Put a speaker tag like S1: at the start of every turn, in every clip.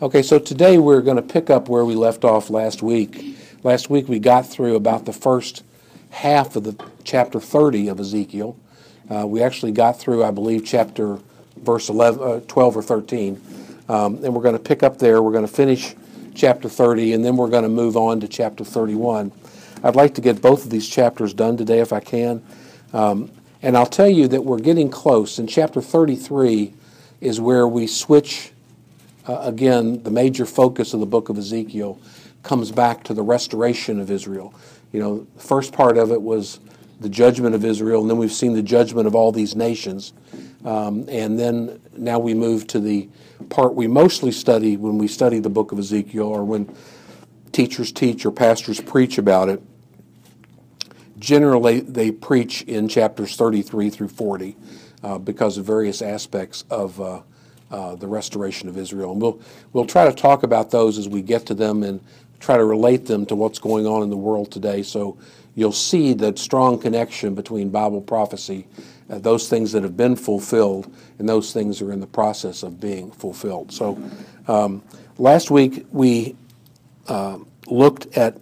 S1: Okay, so today we're going to pick up where we left off last week. Last week we got through about the first half of the chapter 30 of Ezekiel. We actually got through, I believe, verse 12 or 13. And we're going to pick up there. We're going to finish chapter 30, and then we're going to move on to chapter 31. I'd like to get both of these chapters done today if I can. And I'll tell you that we're getting close. In chapter 33 is where we switch, again, the major focus of the book of Ezekiel comes back to the restoration of Israel. You know, the first part of it was the judgment of Israel, and then we've seen the judgment of all these nations. And then now we move to the part we mostly study when we study the book of Ezekiel, or when teachers teach or pastors preach about it. Generally, they preach in chapters 33 through 40 because of various aspects of the restoration of Israel. And we'll try to talk about those as we get to them and try to relate them to what's going on in the world today. So you'll see that strong connection between Bible prophecy, those things that have been fulfilled, and those things that are in the process of being fulfilled. So last week we looked at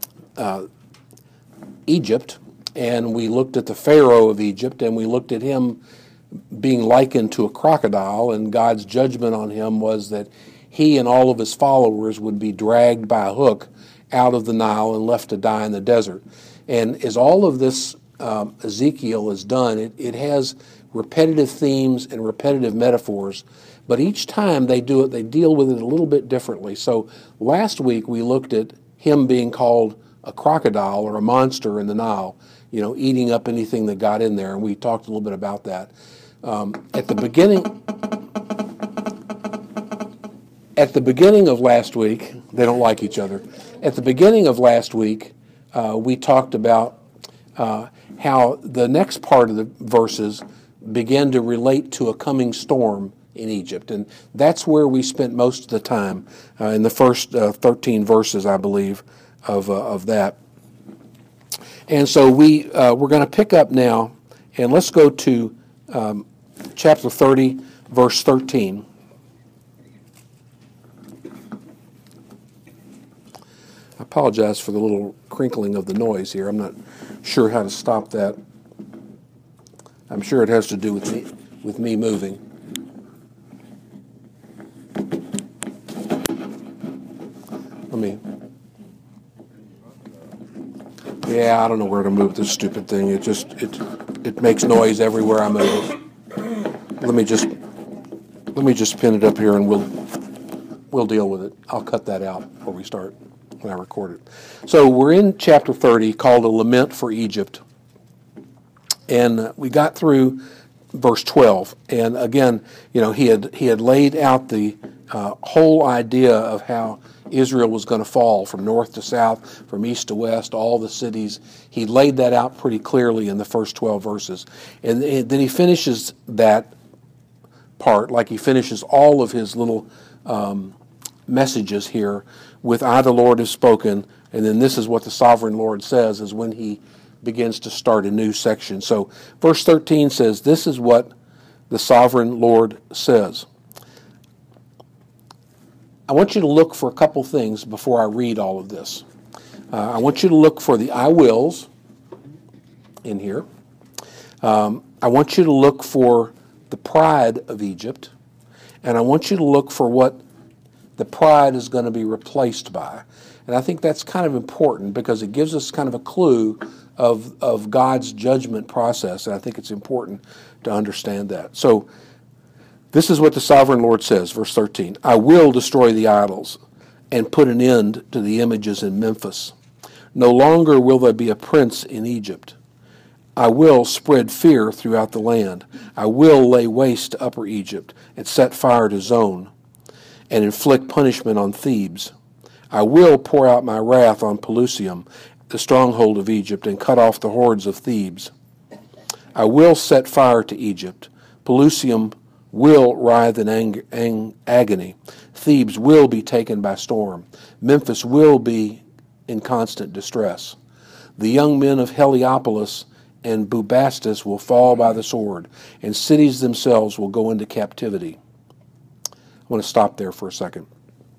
S1: Egypt, and we looked at the Pharaoh of Egypt, and we looked at him being likened to a crocodile, and God's judgment on him was that he and all of his followers would be dragged by a hook out of the Nile and left to die in the desert. And as all of this Ezekiel is done, it has repetitive themes and repetitive metaphors, but each time they do it, they deal with it a little bit differently. So last week we looked at him being called a crocodile or a monster in the Nile, you know, eating up anything that got in there, and we talked a little bit about that. At the beginning of last week, they don't like each other. At the beginning of last week, we talked about how the next part of the verses began to relate to a coming storm in Egypt, and that's where we spent most of the time in the first 13 verses, I believe, of that. And so we're going to pick up now, and let's go to chapter 30, verse 13. I apologize for the little crinkling of the noise here. I'm not sure how to stop that. I'm sure it has to do with me moving. Yeah, I don't know where to move this stupid thing. It makes noise everywhere I move. Let me just pin it up here, and we'll deal with it. I'll cut that out before we start when I record it. So we're in chapter 30, called A Lament for Egypt, and we got through verse 12. And again, you know, he had laid out the whole idea of how Israel was going to fall from north to south, from east to west, all the cities. He laid that out pretty clearly in the first 12 verses. And then he finishes that part, like he finishes all of his little messages here, with I, the Lord, have spoken, and then this is what the sovereign Lord says, is when he begins to start a new section. So verse 13 says, this is what the sovereign Lord says. I want you to look for a couple things before I read all of this. I want you to look for the I wills in here. I want you to look for the pride of Egypt. And I want you to look for what the pride is going to be replaced by. And I think that's kind of important because it gives us kind of a clue of God's judgment process. And I think it's important to understand that. So this is what the sovereign Lord says, verse 13. I will destroy the idols and put an end to the images in Memphis. No longer will there be a prince in Egypt. I will spread fear throughout the land. I will lay waste to Upper Egypt and set fire to Zon and inflict punishment on Thebes. I will pour out my wrath on Pelusium, the stronghold of Egypt, and cut off the hordes of Thebes. I will set fire to Egypt. Pelusium will writhe in agony. Thebes will be taken by storm. Memphis will be in constant distress. The young men of Heliopolis and Bubastis will fall by the sword, and cities themselves will go into captivity. I want to stop there for a second.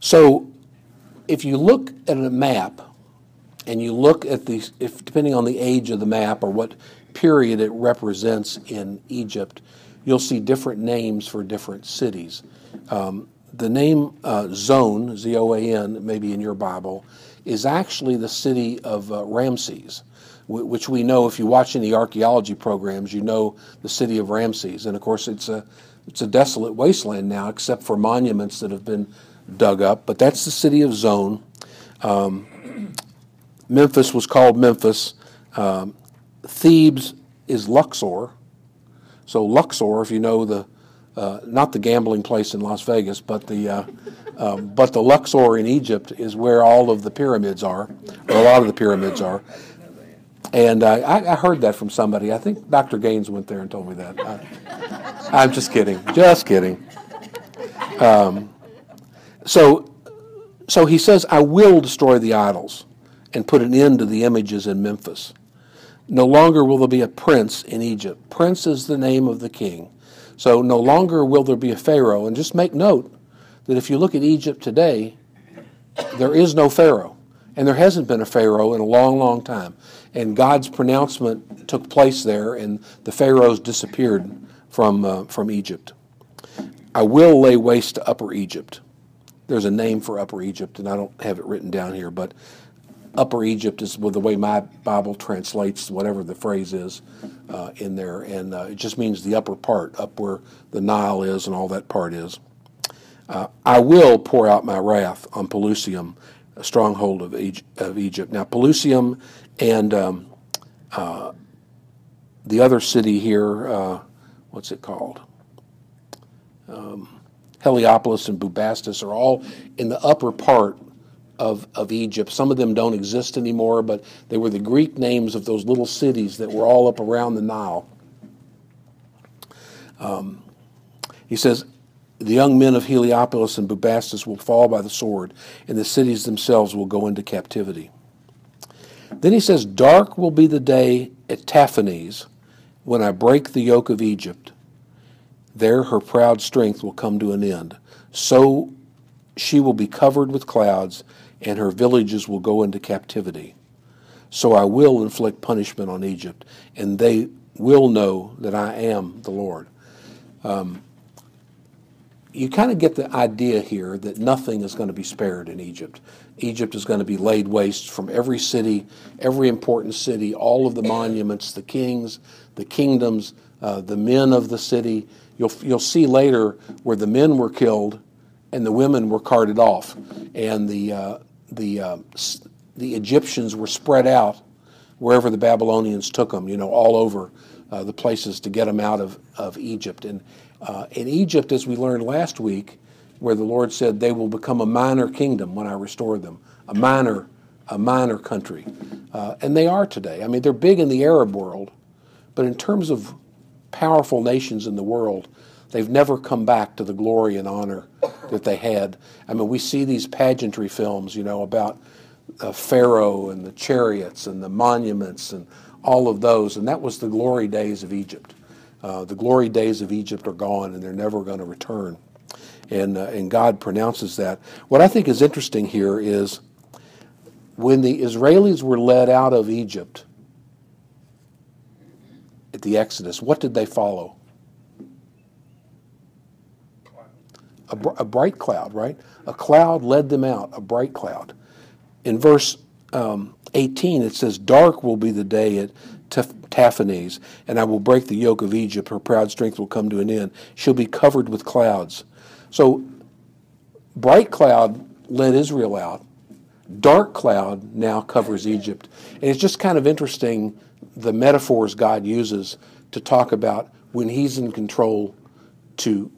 S1: So if you look at a map and you look at depending on the age of the map or what period it represents in Egypt, you'll see different names for different cities. The name Zoan, Z-O-A-N, maybe in your Bible, is actually the city of Ramses, which we know if you watch any archaeology programs, you know the city of Ramses. And of course, it's a desolate wasteland now, except for monuments that have been dug up. But that's the city of Zoan. Memphis was called Memphis. Thebes is Luxor. So Luxor, if you know not the gambling place in Las Vegas, but the Luxor in Egypt is where all of the pyramids are, or a lot of the pyramids are. And I heard that from somebody. I think Dr. Gaines went there and told me that. I'm just kidding. Just kidding. So he says, I will destroy the idols and put an end to the images in Memphis. No longer will there be a prince in Egypt. Prince is the name of the king. So no longer will there be a pharaoh. And just make note that if you look at Egypt today, there is no pharaoh. And there hasn't been a pharaoh in a long, long time. And God's pronouncement took place there, and the pharaohs disappeared from Egypt. I will lay waste to Upper Egypt. There's a name for Upper Egypt, and I don't have it written down here, but Upper Egypt is the way my Bible translates whatever the phrase is in there, and it just means the upper part, up where the Nile is and all that part is. I will pour out my wrath on Pelusium, a stronghold of Egypt. Now, Pelusium and the other city here, what's it called? Heliopolis and Bubastis are all in the upper part of Egypt. Some of them don't exist anymore, but they were the Greek names of those little cities that were all up around the Nile. He says, the young men of Heliopolis and Bubastis will fall by the sword, and the cities themselves will go into captivity. Then he says, dark will be the day at Taphanes when I break the yoke of Egypt. There her proud strength will come to an end. So she will be covered with clouds, and her villages will go into captivity. So I will inflict punishment on Egypt, and they will know that I am the Lord. You kind of get the idea here that nothing is going to be spared in Egypt. Egypt is going to be laid waste from every city, every important city, all of the monuments, the kings, the kingdoms, the men of the city. You'll see later where the men were killed and the women were carted off, and the Egyptians were spread out wherever the Babylonians took them, all over the places to get them out of Egypt. And in Egypt, as we learned last week, where the Lord said they will become a minor kingdom when I restore them, a minor country. And they are today. I mean, they're big in the Arab world, but in terms of powerful nations in the world, they've never come back to the glory and honor that they had. I mean, we see these pageantry films, about Pharaoh and the chariots and the monuments and all of those, and that was the glory days of Egypt. The glory days of Egypt are gone, and they're never going to return. And God pronounces that. What I think is interesting here is when the Israelis were led out of Egypt at the Exodus, what did they follow? A bright cloud, right? A cloud led them out, a bright cloud. In verse 18, it says, dark will be the day at Taphanes, and I will break the yoke of Egypt. Her proud strength will come to an end. She'll be covered with clouds. So, bright cloud led Israel out. Dark cloud now covers Egypt. And it's just kind of interesting the metaphors God uses to talk about when he's in control to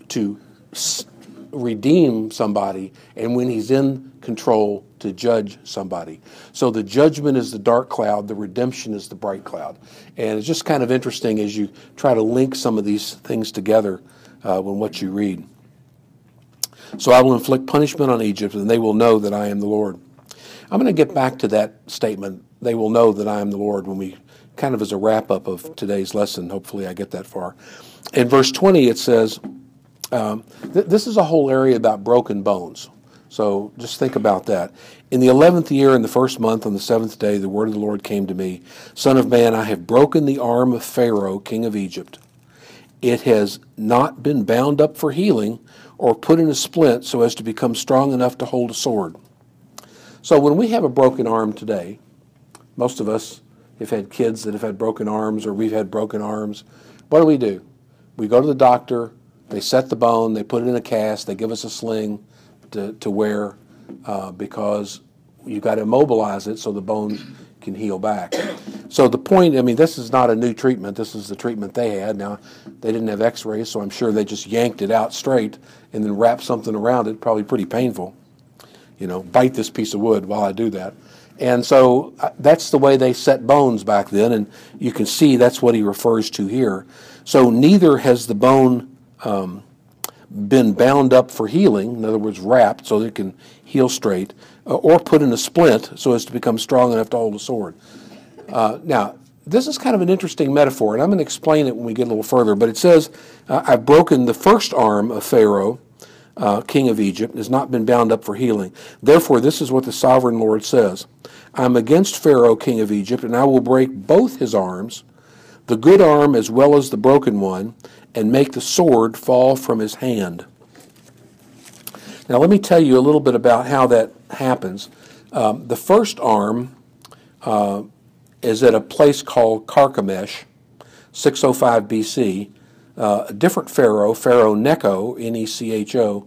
S1: redeem somebody, and when he's in control to judge somebody. So the judgment is the dark cloud, the redemption is the bright cloud. And it's just kind of interesting as you try to link some of these things together when what you read. So I will inflict punishment on Egypt, and they will know that I am the Lord. I'm going to get back to that statement, they will know that I am the Lord, when we kind of as a wrap-up of today's lesson. Hopefully I get that far. In verse 20 it says, this is a whole area about broken bones. So just think about that. In the 11th year, in the first month, on the 7th day, the word of the Lord came to me. Son of man, I have broken the arm of Pharaoh, king of Egypt. It has not been bound up for healing or put in a splint so as to become strong enough to hold a sword. So when we have a broken arm today, most of us have had kids that have had broken arms, or we've had broken arms. What do? We go to the doctor, they set the bone, they put it in a cast, they give us a sling to wear because you've got to immobilize it so the bone can heal back. So the point, I mean, this is not a new treatment. This is the treatment they had. Now, they didn't have x-rays, so I'm sure they just yanked it out straight and then wrapped something around it, probably pretty painful. You know, bite this piece of wood while I do that. And so that's the way they set bones back then, and you can see that's what he refers to here. So neither has the bone been bound up for healing, in other words, wrapped so that it can heal straight, or put in a splint so as to become strong enough to hold a sword. Now, this is kind of an interesting metaphor, and I'm going to explain it when we get a little further, but it says, I've broken the first arm of Pharaoh, king of Egypt, has not been bound up for healing. Therefore, this is what the sovereign Lord says. I'm against Pharaoh, king of Egypt, and I will break both his arms, the good arm as well as the broken one, and make the sword fall from his hand. Now let me tell you a little bit about how that happens. The first arm is at a place called Carchemish, 605 BC. A different Pharaoh, Pharaoh Necho, N-E-C-H-O,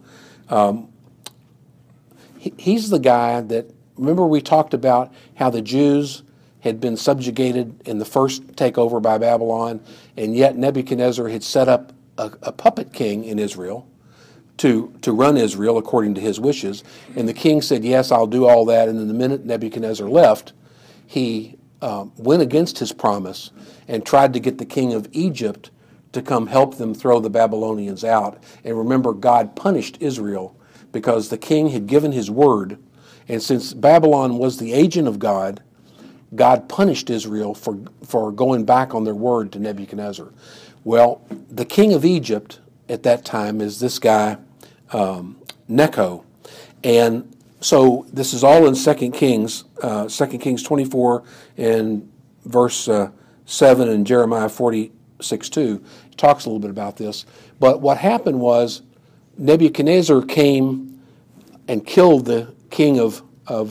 S1: he's the guy that, remember we talked about how the Jews had been subjugated in the first takeover by Babylon, and yet Nebuchadnezzar had set up a puppet king in Israel to run Israel according to his wishes. And the king said, yes, I'll do all that. And then the minute Nebuchadnezzar left, he went against his promise and tried to get the king of Egypt to come help them throw the Babylonians out. And remember, God punished Israel because the king had given his word. And since Babylon was the agent of God, God punished Israel for going back on their word to Nebuchadnezzar. Well, the king of Egypt at that time is this guy, Necho. And so this is all in 2 Kings 24 and verse 7 and Jeremiah 46:2. He talks a little bit about this. But what happened was Nebuchadnezzar came and killed the king of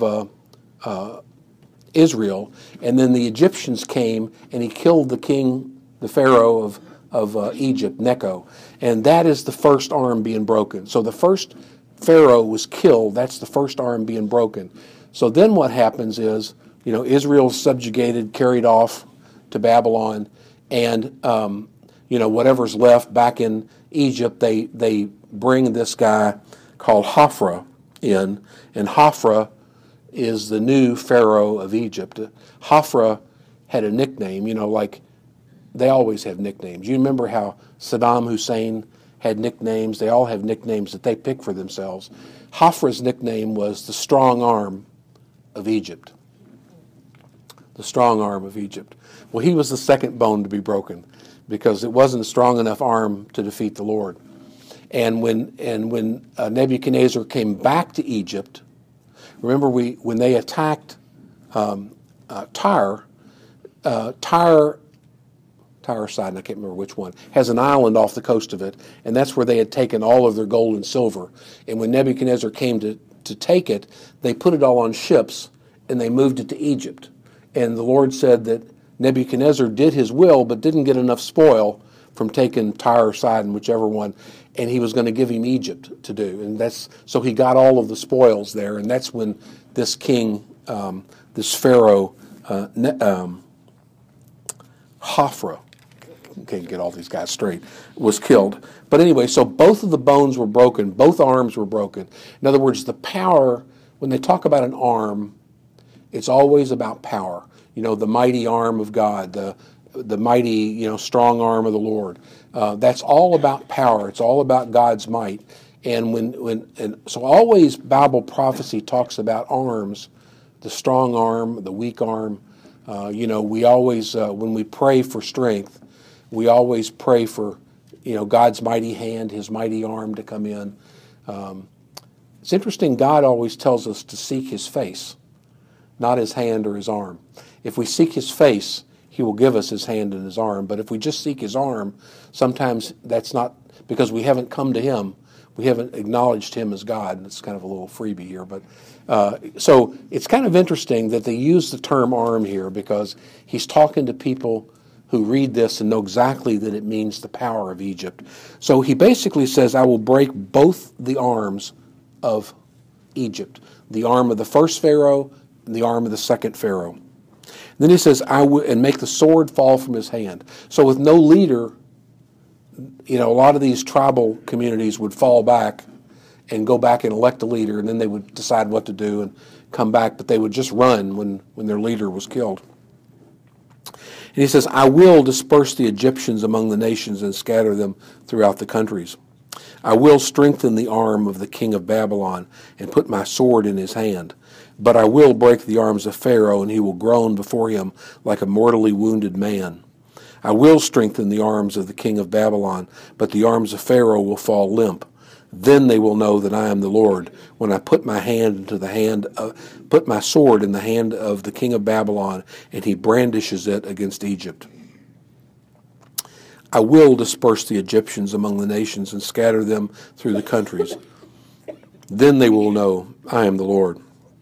S1: Israel, and then the Egyptians came and he killed the king, the Pharaoh of Egypt, Necho. And that is the first arm being broken. So the first Pharaoh was killed. That's the first arm being broken. So then what happens is, Israel's subjugated, carried off to Babylon, and whatever's left back in Egypt, they bring this guy called Hophra in, and Hophra is the new Pharaoh of Egypt. Hophra had a nickname, like they always have nicknames. You remember how Saddam Hussein had nicknames? They all have nicknames that they pick for themselves. Hophra's nickname was the strong arm of Egypt. The strong arm of Egypt. Well, he was the second bone to be broken because it wasn't a strong enough arm to defeat the Lord. And when Nebuchadnezzar came back to Egypt, remember when they attacked Tyre, Sidon, I can't remember which one, has an island off the coast of it, and that's where they had taken all of their gold and silver. And when Nebuchadnezzar came to take it, they put it all on ships, and they moved it to Egypt. And the Lord said that Nebuchadnezzar did his will, but didn't get enough spoil from taking Tyre or Sidon, whichever one, and he was going to give him Egypt to do. And so he got all of the spoils there, and that's when this king, this Pharaoh, Hophra, can't get all these guys straight, was killed. But anyway, so both of the bones were broken, both arms were broken. In other words, the power, when they talk about an arm, it's always about power. The mighty arm of God, the mighty, strong arm of the Lord. That's all about power. It's all about God's might. And so always Bible prophecy talks about arms, the strong arm, the weak arm. We always, when we pray for strength, we always pray for, God's mighty hand, His mighty arm to come in. It's interesting, God always tells us to seek his face, not his hand or his arm. If we seek his face, he will give us his hand and his arm. But if we just seek his arm, sometimes that's not because we haven't come to him. We haven't acknowledged him as God. And it's kind of a little freebie here. But so it's kind of interesting that they use the term arm here because he's talking to people who read this and know exactly that it means the power of Egypt. So he basically says, I will break both the arms of Egypt, the arm of the first Pharaoh and the arm of the second Pharaoh. Then he says, I will, and make the sword fall from his hand. So with no leader, a lot of these tribal communities would fall back and go back and elect a leader, and then they would decide what to do and come back, but they would just run when their leader was killed. And he says, I will disperse the Egyptians among the nations and scatter them throughout the countries. I will strengthen the arm of the king of Babylon and put my sword in his hand. But I will break the arms of Pharaoh, and he will groan before him like a mortally wounded man. I will strengthen the arms of the king of Babylon, but the arms of Pharaoh will fall limp. Then they will know that I am the Lord, when I put my put my sword in the hand of the king of Babylon, and he brandishes it against Egypt. I will disperse the Egyptians among the nations and scatter them through the countries. Then they will know I am the Lord.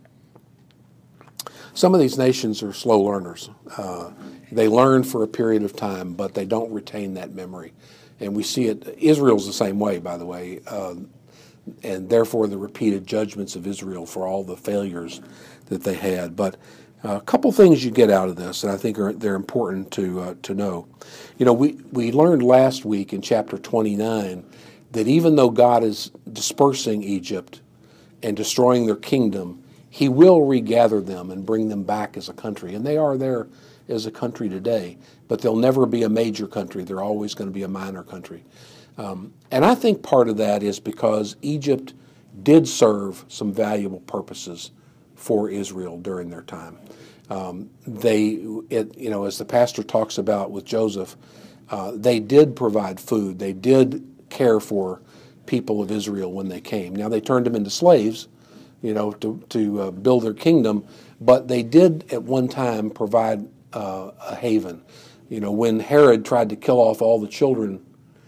S1: Some of these nations are slow learners. They learn for a period of time, but they don't retain that memory. And we see it, Israel's the same way, by the way, and therefore the repeated judgments of Israel for all the failures that they had. But a couple things you get out of this, and I think they're important to know. We learned last week in chapter 29 that even though God is dispersing Egypt and destroying their kingdom, he will regather them and bring them back as a country. And they are there as a country today, but they'll never be a major country. They're always going to be a minor country. And I think part of that is because Egypt did serve some valuable purposes for Israel during their time. As the pastor talks about with Joseph, they did provide food. They did care for people of Israel when they came. Now they turned them into slaves, to build their kingdom, but they did at one time provide a haven. When Herod tried to kill off all the children,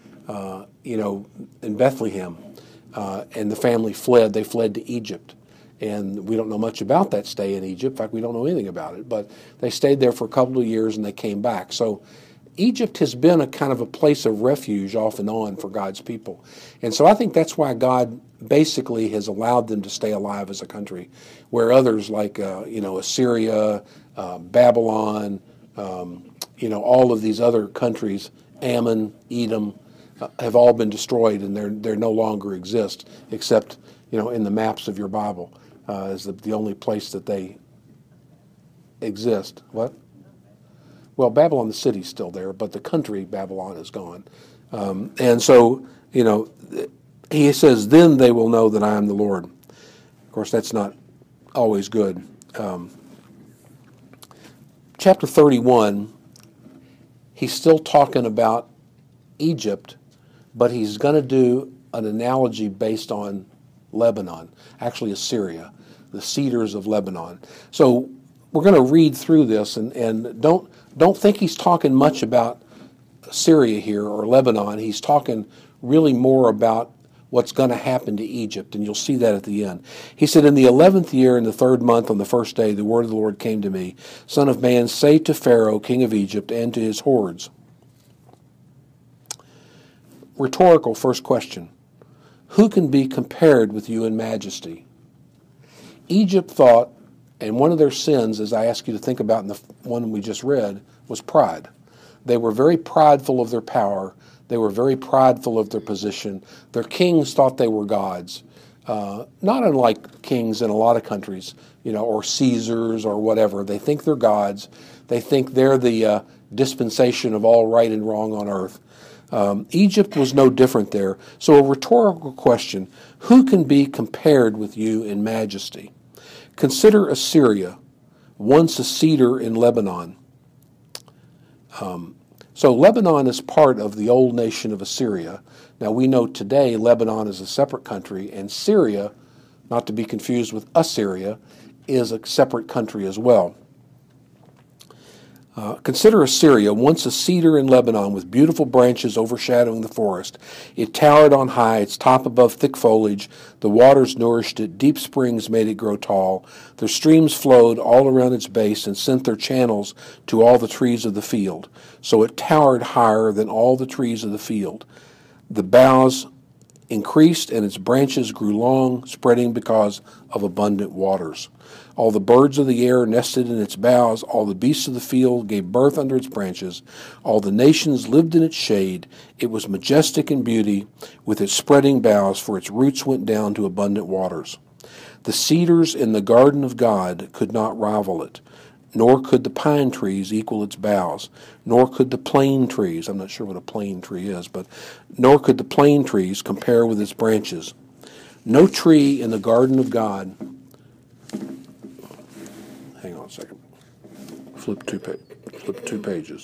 S1: in Bethlehem, and the family fled, they fled to Egypt. And we don't know much about that stay in Egypt. In fact, we don't know anything about it. But they stayed there for a couple of years and they came back. So Egypt has been a kind of a place of refuge off and on for God's people. And so I think that's why God basically has allowed them to stay alive as a country, where others like, Assyria, Babylon, all of these other countries, Ammon, Edom, have all been destroyed and they no longer exist, except, in the maps of your Bible. Is the only place that they exist. What? Well, Babylon, the city's still there, but the country, Babylon, is gone. And so, he says, then they will know that I am the Lord. Of course, that's not always good. Chapter 31, he's still talking about Egypt, but he's going to do an analogy based on Lebanon, actually Assyria, the cedars of Lebanon. So we're going to read through this, and don't think he's talking much about Syria here or Lebanon. He's talking really more about what's going to happen to Egypt, and you'll see that at the end. He said, in the 11th year, in the 3rd month, on the 1st day, the word of the Lord came to me, Son of man, say to Pharaoh, king of Egypt, and to his hordes. Rhetorical first question. Who can be compared with you in majesty? Egypt thought, and one of their sins, as I ask you to think about in the one we just read, was pride. They were very prideful of their power. They were very prideful of their position. Their kings thought they were gods, not unlike kings in a lot of countries, or Caesars or whatever. They think they're gods. They think they're the dispensation of all right and wrong on earth. Egypt was no different there. So a rhetorical question, who can be compared with you in majesty? Consider Assyria, once a cedar in Lebanon. So Lebanon is part of the old nation of Assyria. Now we know today Lebanon is a separate country, and Syria not to be confused with Assyria, is a separate country as well. Consider Assyria, once a cedar in Lebanon with beautiful branches overshadowing the forest. It towered on high, its top above thick foliage. The waters nourished it. Deep springs made it grow tall. Their streams flowed all around its base and sent their channels to all the trees of the field. So it towered higher than all the trees of the field. The boughs increased and its branches grew long, spreading because of abundant waters. All the birds of the air nested in its boughs. All the beasts of the field gave birth under its branches. All the nations lived in its shade. It was majestic in beauty, with its spreading boughs, for its roots went down to abundant waters. The cedars in the garden of God could not rival it, nor could the pine trees equal its boughs, nor could the plane trees, I'm not sure what a plane tree is, but nor could the plane trees compare with its branches. No tree in the garden of God, hang on a second, flip two pages.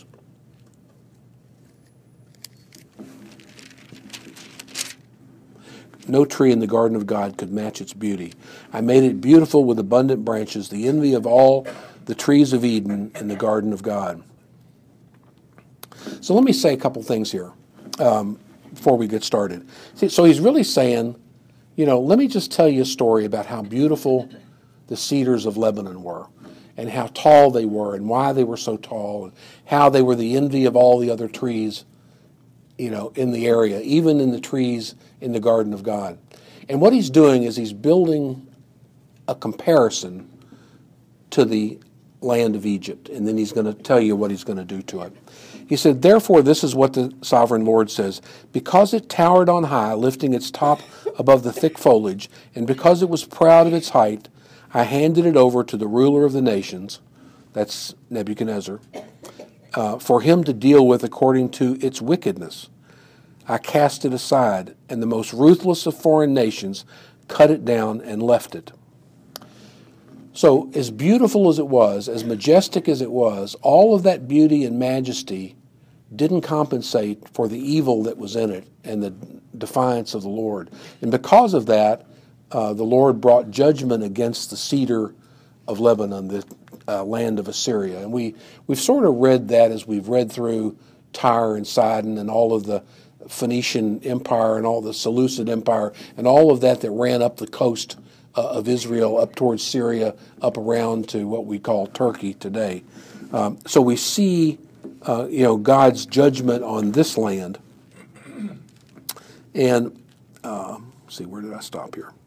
S1: No tree in the garden of God could match its beauty. I made it beautiful with abundant branches, the envy of all the trees of Eden in the garden of God. So let me say a couple things here before we get started. See, so he's really saying, let me just tell you a story about how beautiful the cedars of Lebanon were, and how tall they were, and why they were so tall, and how they were the envy of all the other trees, in the area, even in the trees in the garden of God. And what he's doing is he's building a comparison to the land of Egypt, and then he's going to tell you what he's going to do to it. He said, therefore, this is what the sovereign Lord says, because it towered on high, lifting its top above the thick foliage, and because it was proud of its height, I handed it over to the ruler of the nations, that's Nebuchadnezzar, for him to deal with according to its wickedness. I cast it aside, and the most ruthless of foreign nations cut it down and left it. So as beautiful as it was, as majestic as it was, all of that beauty and majesty didn't compensate for the evil that was in it and the defiance of the Lord. And because of that, the Lord brought judgment against the cedar of Lebanon, the land of Assyria. And we've sort of read that as we've read through Tyre and Sidon and all of the Phoenician Empire and all the Seleucid Empire and all of that ran up the coast of Israel, up towards Syria, up around to what we call Turkey today. So we see, God's judgment on this land. And let's see, where did I stop here?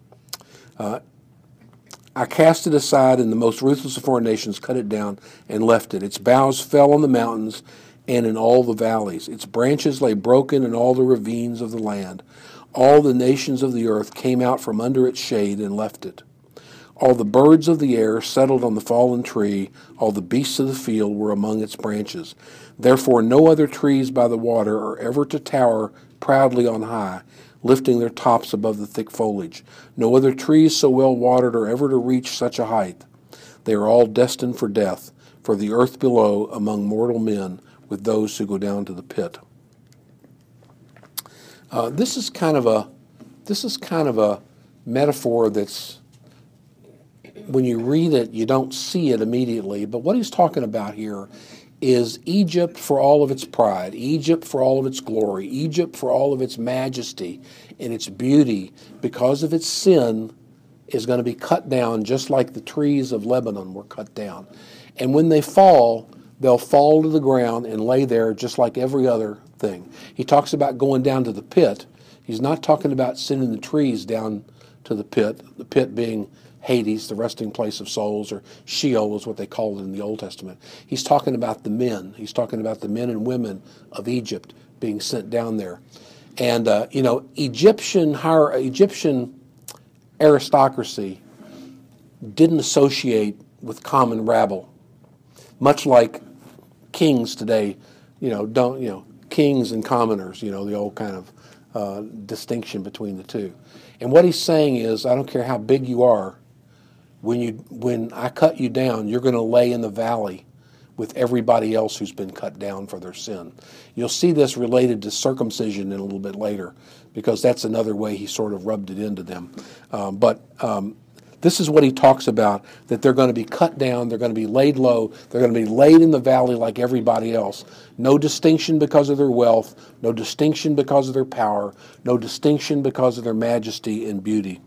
S1: I cast it aside, and the most ruthless of foreign nations cut it down and left it. Its boughs fell on the mountains and in all the valleys. Its branches lay broken in all the ravines of the land. All the nations of the earth came out from under its shade and left it. All the birds of the air settled on the fallen tree. All the beasts of the field were among its branches. Therefore no other trees by the water are ever to tower proudly on high, lifting their tops above the thick foliage. No other trees so well watered are ever to reach such a height. They are all destined for death, for the earth below among mortal men, with those who go down to the pit. This is kind of a metaphor that's, when you read it, you don't see it immediately. But what he's talking about here is Egypt for all of its pride, Egypt for all of its glory, Egypt for all of its majesty and its beauty, because of its sin, is going to be cut down just like the trees of Lebanon were cut down. And when they fall, they'll fall to the ground and lay there just like every other thing. He talks about going down to the pit. He's not talking about sending the trees down to the pit being Hades, the resting place of souls, or Sheol is what they called it in the Old Testament. He's talking about the men. He's talking about the men and women of Egypt being sent down there. And, Egyptian aristocracy didn't associate with common rabble, much like kings today, kings and commoners, the old kind of distinction between the two. And what he's saying is, I don't care how big you are, when I cut you down, you're going to lay in the valley with everybody else who's been cut down for their sin. You'll see this related to circumcision in a little bit later, because that's another way he sort of rubbed it into them. But this is what he talks about, that they're going to be cut down, they're going to be laid low, they're going to be laid in the valley like everybody else. No distinction because of their wealth, no distinction because of their power, no distinction because of their majesty and beauty.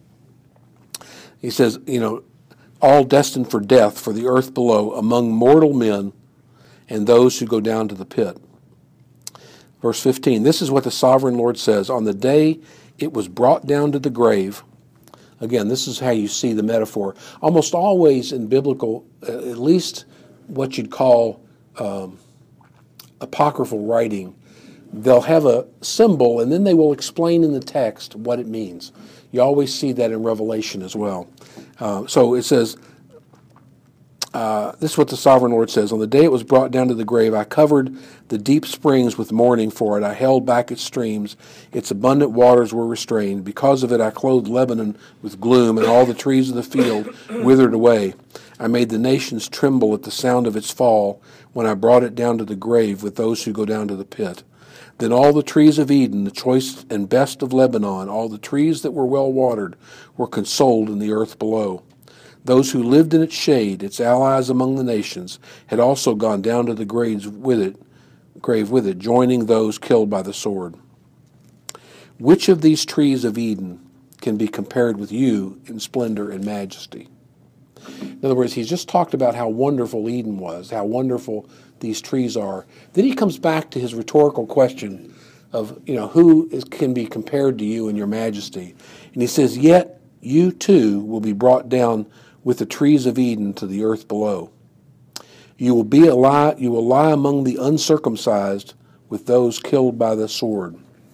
S1: He says, all destined for death, for the earth below, among mortal men and those who go down to the pit. Verse 15, this is what the sovereign Lord says, on the day it was brought down to the grave. Again, this is how you see the metaphor. Almost always in biblical, at least what you'd call apocryphal writing, they'll have a symbol and then they will explain in the text what it means. You always see that in Revelation as well. So it says, this is what the sovereign Lord says, on the day it was brought down to the grave, I covered the deep springs with mourning for it. I held back its streams. Its abundant waters were restrained. Because of it, I clothed Lebanon with gloom, and all the trees of the field withered away. I made the nations tremble at the sound of its fall when I brought it down to the grave with those who go down to the pit. Then all the trees of Eden, the choice and best of Lebanon, all the trees that were well watered, were consoled in the earth below. Those who lived in its shade, its allies among the nations, had also gone down to the grave with it, joining those killed by the sword. Which of these trees of Eden can be compared with you in splendor and majesty? In other words, he's just talked about how wonderful Eden was, how wonderful these trees are. Then he comes back to his rhetorical question of, can be compared to you in your majesty? And he says, yet you too will be brought down with the trees of Eden to the earth below. You will lie among the uncircumcised with those killed by the sword.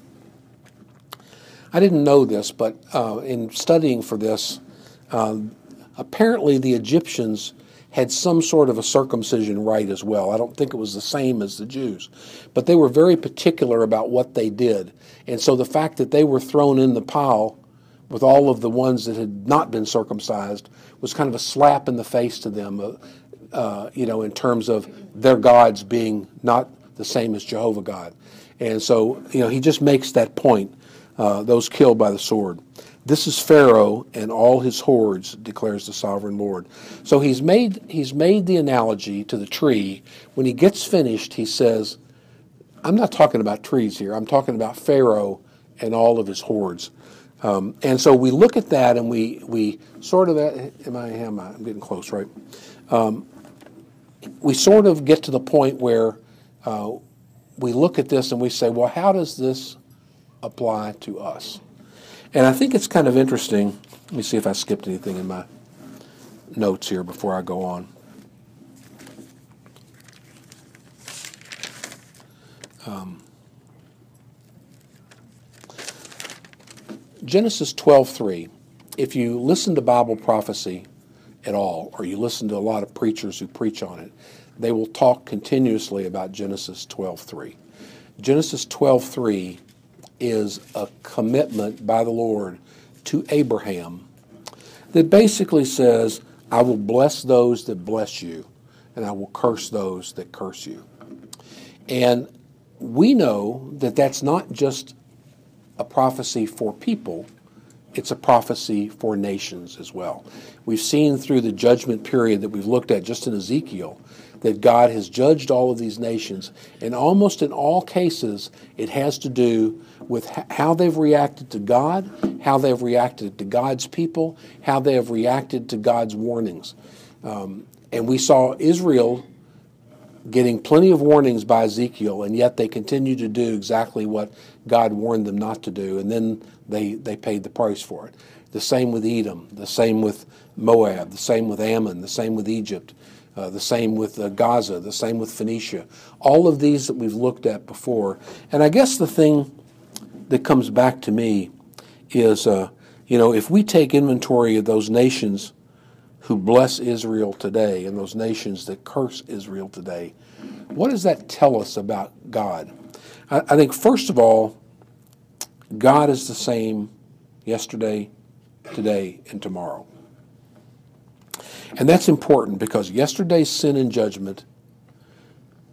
S1: I didn't know this, but in studying for this, apparently the Egyptians had some sort of a circumcision rite as well. I don't think it was the same as the Jews, but they were very particular about what they did. And so the fact that they were thrown in the pile with all of the ones that had not been circumcised was kind of a slap in the face to them, in terms of their gods being not the same as Jehovah God. And so, he just makes that point, those killed by the sword. This is Pharaoh and all his hordes, declares the sovereign Lord. So he's made the analogy to the tree. When he gets finished, he says, I'm not talking about trees here. I'm talking about Pharaoh and all of his hordes. And so we look at that and we sort of, I'm getting close, right? We sort of get to the point where we look at this and we say, well, how does this apply to us? And I think it's kind of interesting. Let me see if I skipped anything in my notes here before I go on. Genesis 12:3. If you listen to Bible prophecy at all, or you listen to a lot of preachers who preach on it, they will talk continuously about Genesis 12:3. Genesis 12:3 is a commitment by the Lord to Abraham that basically says, I will bless those that bless you, and I will curse those that curse you. And we know that that's not just a prophecy for people, it's a prophecy for nations as well. We've seen through the judgment period that we've looked at just in Ezekiel that God has judged all of these nations, and almost in all cases it has to do with how they've reacted to God, how they've reacted to God's people, how they have reacted to God's warnings. And we saw Israel getting plenty of warnings by Ezekiel, and yet they continued to do exactly what God warned them not to do, and then they paid the price for it. The same with Edom, the same with Moab, the same with Ammon, the same with Egypt, the same with Gaza, the same with Phoenicia. All of these that we've looked at before. And I guess the thing that comes back to me is, if we take inventory of those nations who bless Israel today and those nations that curse Israel today, what does that tell us about God? I think, first of all, God is the same yesterday, today, and tomorrow. And that's important because yesterday's sin and judgment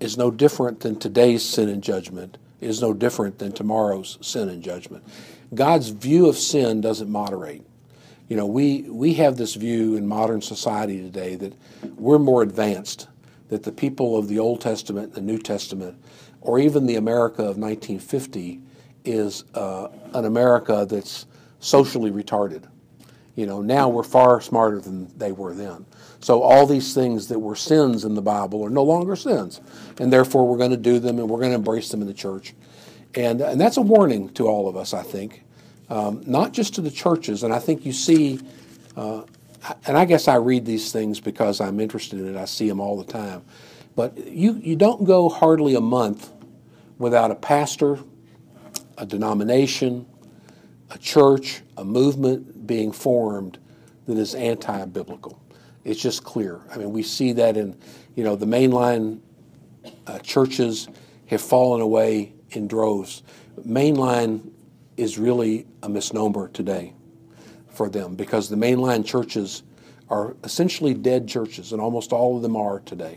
S1: is no different than today's sin and judgment, is no different than tomorrow's sin and judgment. God's view of sin doesn't moderate. You know, we have this view in modern society today that we're more advanced, that the people of the Old Testament, the New Testament, or even the America of 1950 is an America that's socially retarded. You know, now we're far smarter than they were then. So all these things that were sins in the Bible are no longer sins, and therefore we're going to do them and we're going to embrace them in the church. And that's a warning to all of us, I think, not just to the churches. And I think you see, and I guess I read these things because I'm interested in it. I see them all the time. But you don't go hardly a month without a pastor, a denomination, a church, a movement being formed that is anti-biblical. It's just clear. I mean, we see that in, you know, the mainline churches have fallen away in droves. Mainline is really a misnomer today for them because the mainline churches are essentially dead churches, and almost all of them are today.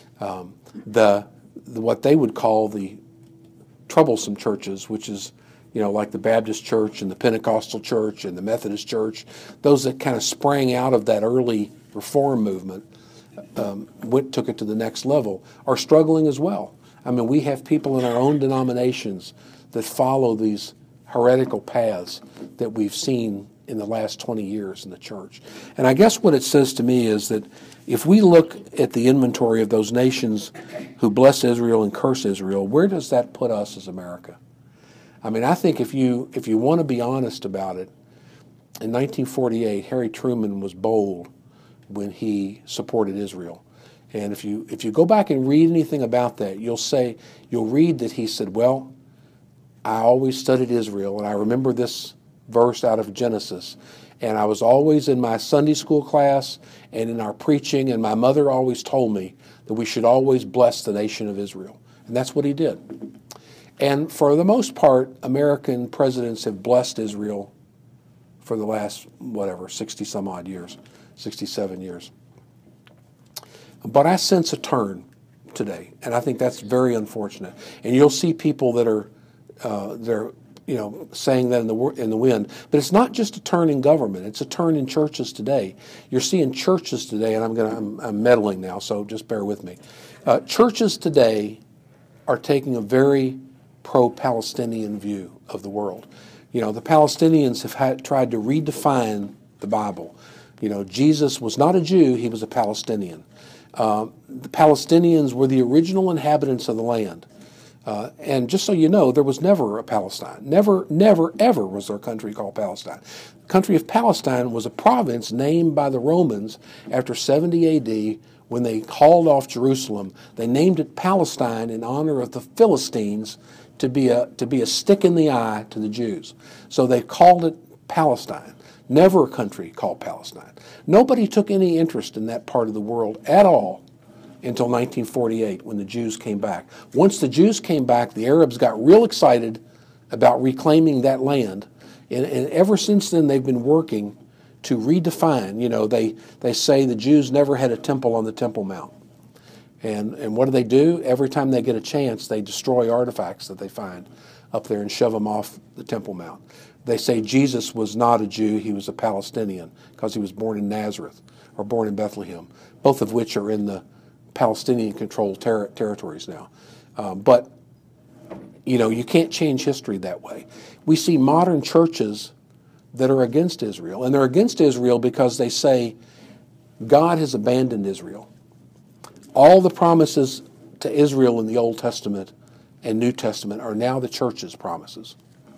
S1: What they would call the troublesome churches, which is, you know, like the Baptist church and the Pentecostal church and the Methodist church, those that kind of sprang out of that early reform movement, took it to the next level, are struggling as well. I mean, we have people in our own denominations that follow these heretical paths that we've seen in the last 20 years in the church. And I guess what it says to me is that if we look at the inventory of those nations who bless Israel and curse Israel, where does that put us as America? I mean, I think if you want to be honest about it, in 1948, Harry Truman was bold when he supported Israel. And if you go back and read anything about that, you'll read that he said, well, I always studied Israel, and I remember this verse out of Genesis, and I was always in my Sunday school class and in our preaching, and my mother always told me that we should always bless the nation of Israel. And that's what he did. And for the most part, American presidents have blessed Israel for the last, 60-some odd years, 67 years. But I sense a turn today, and I think that's very unfortunate. And you'll see people that are saying that in the wind. But it's not just a turn in government; it's a turn in churches today. You're seeing churches today, and I'm meddling now, so just bear with me. Churches today are taking a very pro-Palestinian view of the world. You know, the Palestinians have tried to redefine the Bible. You know, Jesus was not a Jew; he was a Palestinian. The Palestinians were the original inhabitants of the land. And just so you know, there was never a Palestine. Never, ever was there a country called Palestine. The country of Palestine was a province named by the Romans after 70 A.D. when they hauled off Jerusalem. They named it Palestine in honor of the Philistines to be a stick in the eye to the Jews. So they called it Palestine. Never a country called Palestine. Nobody took any interest in that part of the world at all until 1948 when the Jews came back. Once the Jews came back, the Arabs got real excited about reclaiming that land. And ever since then, they've been working to redefine. You know, they say the Jews never had a temple on the Temple Mount. And what do? Every time they get a chance, they destroy artifacts that they find up there and shove them off the Temple Mount. They say Jesus was not a Jew, he was a Palestinian because he was born in Nazareth or born in Bethlehem, both of which are in the Palestinian-controlled territories now. But, you know, you can't change history that way. We see modern churches that are against Israel, and they're against Israel because they say God has abandoned Israel. All the promises to Israel in the Old Testament and New Testament are now the church's promises.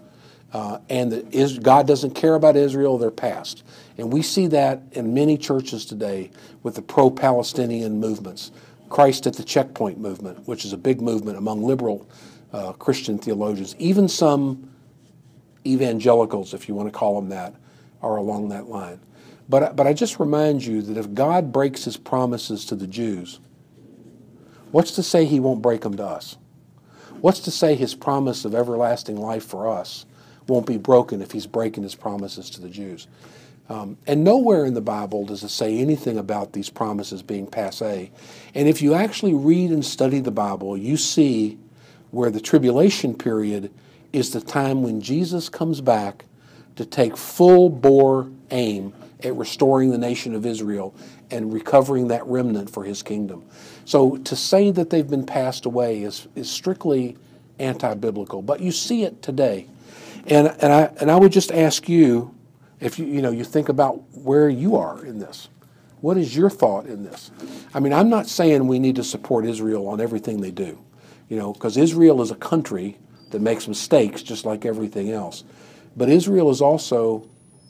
S1: And God doesn't care about Israel, they're past. And we see that in many churches today with the pro-Palestinian movements. Christ at the Checkpoint movement, which is a big movement among liberal Christian theologians. Even some evangelicals, if you want to call them that, are along that line. But I just remind you that if God breaks his promises to the Jews, what's to say he won't break them to us? What's to say his promise of everlasting life for us won't be broken if he's breaking his promises to the Jews? And nowhere in the Bible does it say anything about these promises being passé. And if you actually read and study the Bible, you see where the tribulation period is the time when Jesus comes back to take full-bore aim at restoring the nation of Israel and recovering that remnant for his kingdom. So to say that they've been passed away is strictly anti-biblical, but you see it today. And I would just ask you, if you think about where you are in this. What is your thought in this? I mean, I'm not saying we need to support Israel on everything they do, because Israel is a country that makes mistakes just like everything else. But Israel is also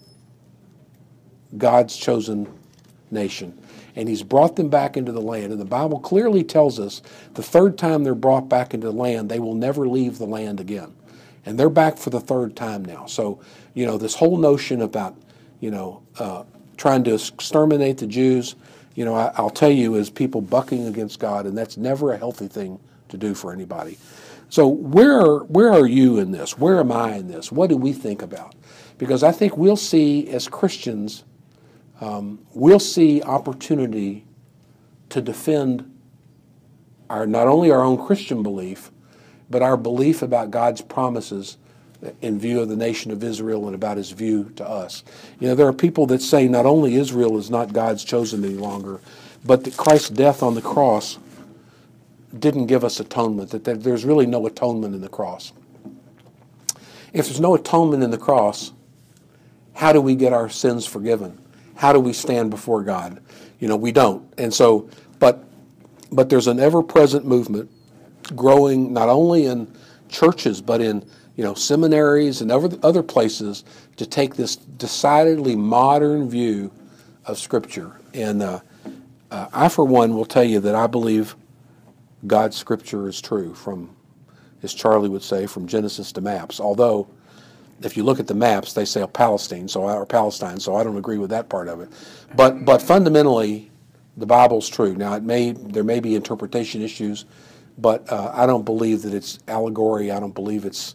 S1: God's chosen nation. And he's brought them back into the land. And the Bible clearly tells us the third time they're brought back into the land, they will never leave the land again. And they're back for the third time now. So, this whole notion about, trying to exterminate the Jews, I'll tell you, is people bucking against God, and that's never a healthy thing to do for anybody. So where are you in this? Where am I in this? What do we think about? Because I think we'll see, as Christians, we'll see opportunity to defend not only our own Christian belief, but our belief about God's promises in view of the nation of Israel and about his view to us. There are people that say not only Israel is not God's chosen any longer, but that Christ's death on the cross didn't give us atonement, that there's really no atonement in the cross. If there's no atonement in the cross, how do we get our sins forgiven? How do we stand before God? We don't. And so, but there's an ever-present movement growing not only in churches, but in seminaries and other places to take this decidedly modern view of Scripture. And I, for one, will tell you that I believe God's Scripture is true from, as Charlie would say, from Genesis to maps. Although, if you look at the maps, they say Palestine, so I don't agree with that part of it. But fundamentally, the Bible's true. Now, there may be interpretation issues, but I don't believe that it's allegory. I don't believe it's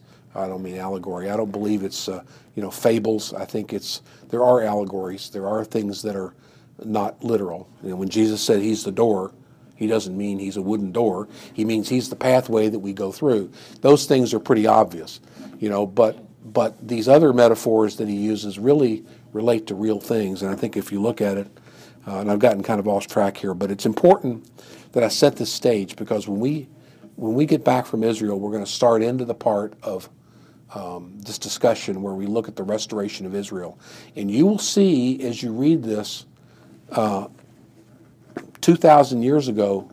S1: fables. I think there are allegories. There are things that are not literal. When Jesus said he's the door, he doesn't mean he's a wooden door. He means he's the pathway that we go through. Those things are pretty obvious, but these other metaphors that he uses really relate to real things. And I think if you look at it, and I've gotten kind of off track here, but it's important that I set this stage, because when we get back from Israel, we're going to start into the part of this discussion where we look at the restoration of Israel. And you will see, as you read this, 2,000 years ago,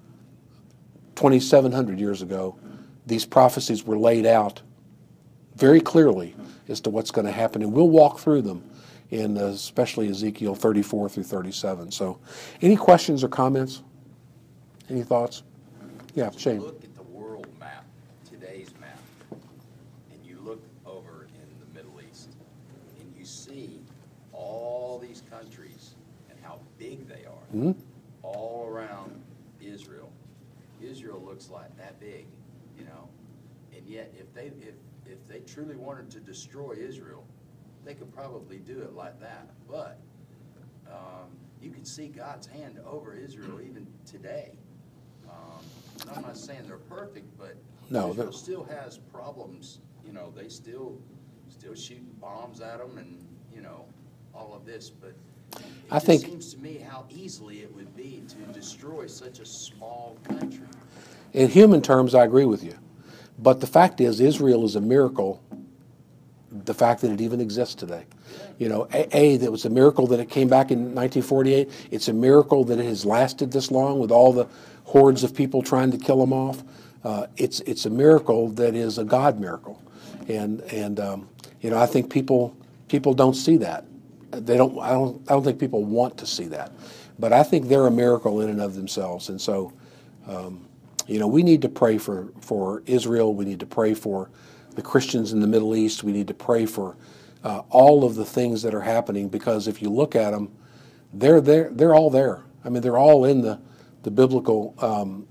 S1: 2,700 years ago, these prophecies were laid out very clearly as to what's going to happen. And we'll walk through them in especially Ezekiel 34 through 37. So any questions or comments? Any thoughts? Yeah, Shane.
S2: Look at the world map, today's map, and you look over in the Middle East, and you see all these countries and how big they are, all around Israel. Israel looks like that big, and yet if they truly wanted to destroy Israel, they could probably do it like that. But you can see God's hand over Israel even today. I'm not saying they're perfect, but Israel still has problems. They still shooting bombs at them, and all of this. But it seems to me how easily it would be to destroy such a small country.
S1: In human terms, I agree with you. But the fact is, Israel is a miracle. The fact that it even exists today. That was a miracle that it came back in 1948. It's a miracle that it has lasted this long with all the hordes of people trying to kill them off. It's a miracle that is a God miracle, and I think people don't see that. They don't. I don't think people want to see that, but I think they're a miracle in and of themselves. And so, we need to pray for Israel. We need to pray for the Christians in the Middle East. We need to pray for all of the things that are happening, because if you look at them, they're there. They're all there. I mean, they're all in the biblical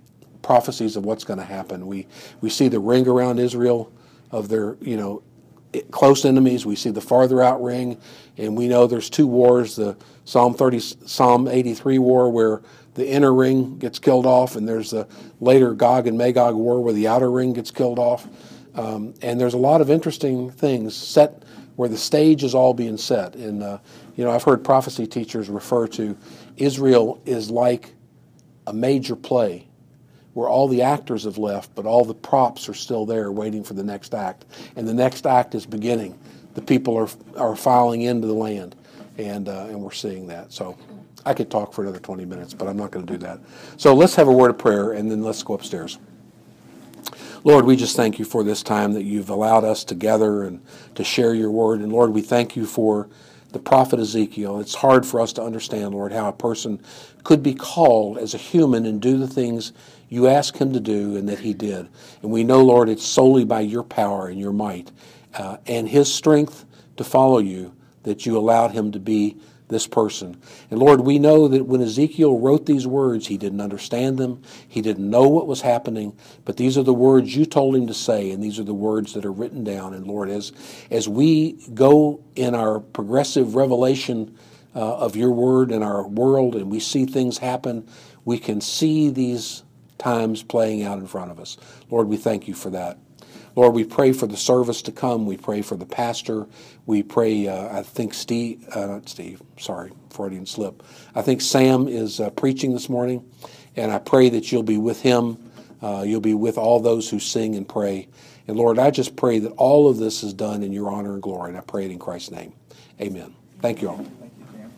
S1: prophecies of what's going to happen. We see the ring around Israel of their close enemies. We see the farther out ring, and we know there's two wars, the Psalm 83 war where the inner ring gets killed off, and there's the later Gog and Magog war where the outer ring gets killed off. And there's a lot of interesting things set where the stage is all being set. And, I've heard prophecy teachers refer to Israel is like a major play where all the actors have left, but all the props are still there waiting for the next act. And the next act is beginning. The people are filing into the land, and we're seeing that. So I could talk for another 20 minutes, but I'm not going to do that. So let's have a word of prayer, and then let's go upstairs. Lord, we just thank you for this time that you've allowed us to gather and to share your word. And Lord, we thank you for the prophet Ezekiel. It's hard for us to understand, Lord, how a person could be called as a human and do the things you asked him to do and that he did. And we know, Lord, it's solely by your power and your might and his strength to follow you that you allowed him to be this person. And Lord, we know that when Ezekiel wrote these words, he didn't understand them. He didn't know what was happening. But these are the words you told him to say, and these are the words that are written down. And Lord, as we go in our progressive revelation of your word in our world, and we see things happen, we can see these times playing out in front of us. Lord, we thank you for that. Lord, we pray for the service to come. We pray for the pastor. We pray, I think Freudian slip. I think Sam is preaching this morning, and I pray that you'll be with him. You'll be with all those who sing and pray. And Lord, I just pray that all of this is done in your honor and glory, and I pray it in Christ's name. Amen. Thank you all.